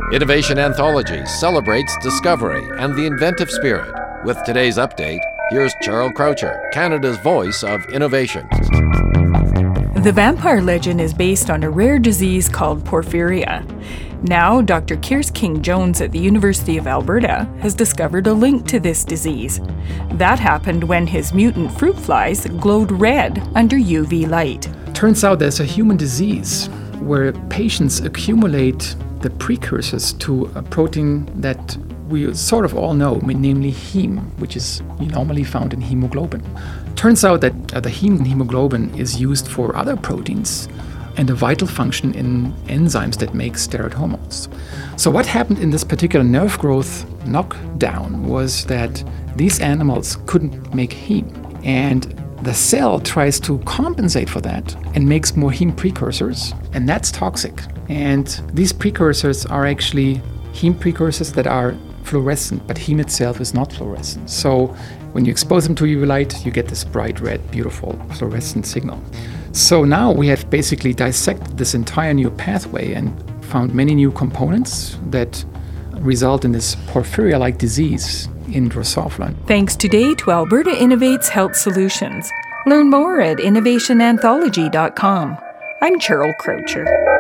Innovation Anthology celebrates discovery and the inventive spirit. With today's update, here's Cheryl Croucher, Canada's voice of innovation. The vampire legend is based on a rare disease called porphyria. Now, Dr. Kears King-Jones at the University of Alberta has discovered a link to this disease. That happened when his mutant fruit flies glowed red under UV light. Turns out there's a human disease where patients accumulate the precursors to a protein that we sort of all know, namely heme, which is normally found in hemoglobin. Turns out that the heme in hemoglobin is used for other proteins and a vital function in enzymes that make steroid hormones. So what happened in this particular nerve growth knockdown was that these animals couldn't make heme. And the cell tries to compensate for that and makes more heme precursors, and that's toxic. And these precursors are actually heme precursors that are fluorescent, but heme itself is not fluorescent. So when you expose them to UV light, you get this bright red, beautiful fluorescent signal. So now we have basically dissected this entire new pathway and found many new components that result in this porphyria-like disease in Drosophila. Thanks today to Alberta Innovates Health Solutions. Learn more at innovationanthology.com. I'm Cheryl Croucher.